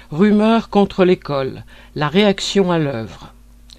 Rumeurs contre l'école, la réaction à l'œuvre.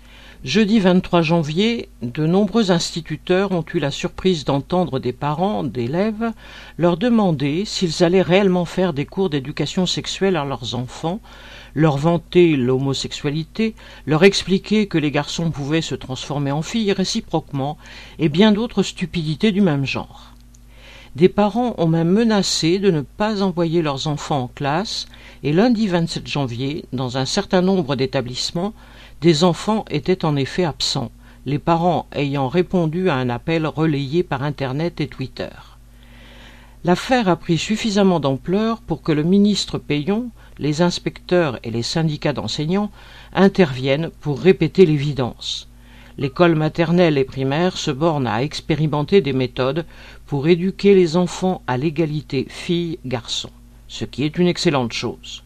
Jeudi 23 janvier, de nombreux instituteurs ont eu la surprise d'entendre des parents d'élèves leur demander s'ils allaient réellement faire des cours d'éducation sexuelle à leurs enfants, leur vanter l'homosexualité, leur expliquer que les garçons pouvaient se transformer en filles réciproquement, et bien d'autres stupidités du même genre. Des parents ont même menacé de ne pas envoyer leurs enfants en classe, et lundi 27 janvier, dans un certain nombre d'établissements, des enfants étaient en effet absents, les parents ayant répondu à un appel relayé par Internet et Twitter. L'affaire a pris suffisamment d'ampleur pour que le ministre Peillon, les inspecteurs et les syndicats d'enseignants interviennent pour répéter l'évidence. L'école maternelle et primaire se borne à expérimenter des méthodes pour éduquer les enfants à l'égalité filles-garçons, ce qui est une excellente chose.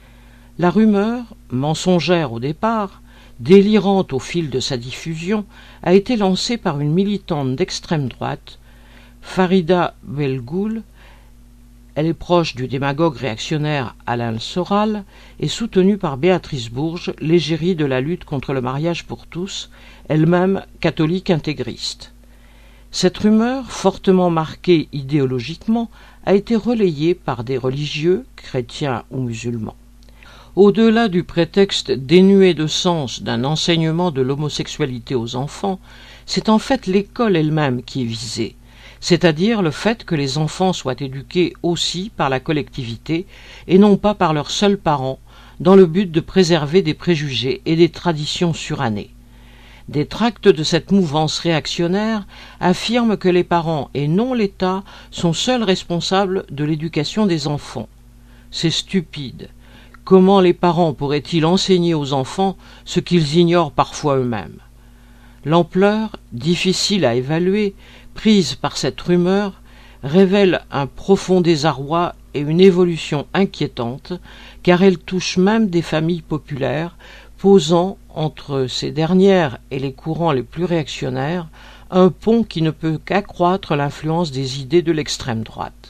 La rumeur, mensongère au départ, délirante au fil de sa diffusion, a été lancée par une militante d'extrême droite, Farida Belgoul. Elle est proche du démagogue réactionnaire Alain Soral et soutenue par Béatrice Bourges, l'égérie de la lutte contre le mariage pour tous, elle-même catholique intégriste. Cette rumeur, fortement marquée idéologiquement, a été relayée par des religieux, chrétiens ou musulmans. Au-delà du prétexte dénué de sens d'un enseignement de l'homosexualité aux enfants, c'est en fait l'école elle-même qui est visée, c'est-à-dire le fait que les enfants soient éduqués aussi par la collectivité et non pas par leurs seuls parents, dans le but de préserver des préjugés et des traditions surannées. Des tracts de cette mouvance réactionnaire affirment que les parents et non l'État sont seuls responsables de l'éducation des enfants. C'est stupide. Comment les parents pourraient-ils enseigner aux enfants ce qu'ils ignorent parfois eux-mêmes? L'ampleur, difficile à évaluer, prise par cette rumeur, révèle un profond désarroi et une évolution inquiétante, car elle touche même des familles populaires, posant entre ces dernières et les courants les plus réactionnaires un pont qui ne peut qu'accroître l'influence des idées de l'extrême droite.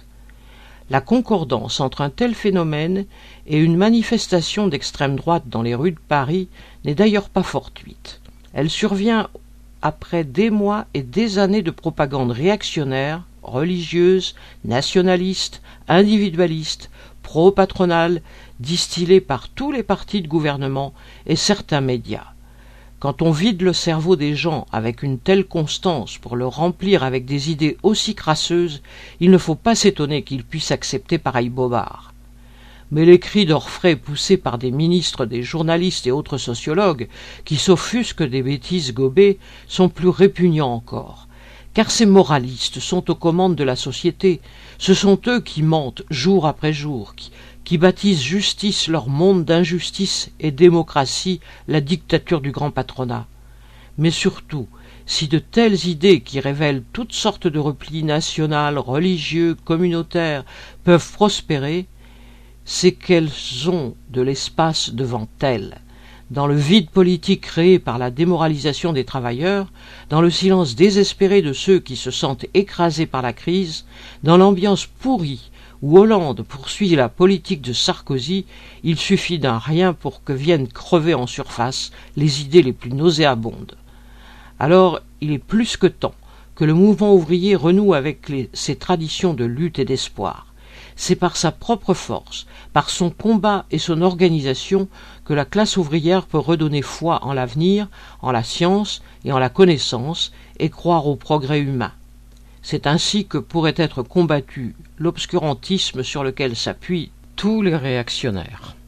La concordance entre un tel phénomène et une manifestation d'extrême droite dans les rues de Paris n'est d'ailleurs pas fortuite. Elle survient après des mois et des années de propagande réactionnaire, religieuse, nationaliste, individualiste, pro-patronale, distillée par tous les partis de gouvernement et certains médias. Quand on vide le cerveau des gens avec une telle constance pour le remplir avec des idées aussi crasseuses, il ne faut pas s'étonner qu'ils puissent accepter pareil bobard. Mais les cris d'orfraie poussés par des ministres, des journalistes et autres sociologues qui s'offusquent des bêtises gobées sont plus répugnants encore. Car ces moralistes sont aux commandes de la société, ce sont eux qui mentent jour après jour, qui baptisent justice leur monde d'injustice et démocratie la dictature du grand patronat. Mais surtout, si de telles idées qui révèlent toutes sortes de replis national, religieux, communautaires peuvent prospérer, c'est qu'elles ont de l'espace devant elles. Dans le vide politique créé par la démoralisation des travailleurs, dans le silence désespéré de ceux qui se sentent écrasés par la crise, dans l'ambiance pourrie où Hollande poursuit la politique de Sarkozy, il suffit d'un rien pour que viennent crever en surface les idées les plus nauséabondes. Alors, il est plus que temps que le mouvement ouvrier renoue avec ses traditions de lutte et d'espoir. C'est par sa propre force, par son combat et son organisation que la classe ouvrière peut redonner foi en l'avenir, en la science et en la connaissance, et croire au progrès humain. C'est ainsi que pourrait être combattu l'obscurantisme sur lequel s'appuient tous les réactionnaires.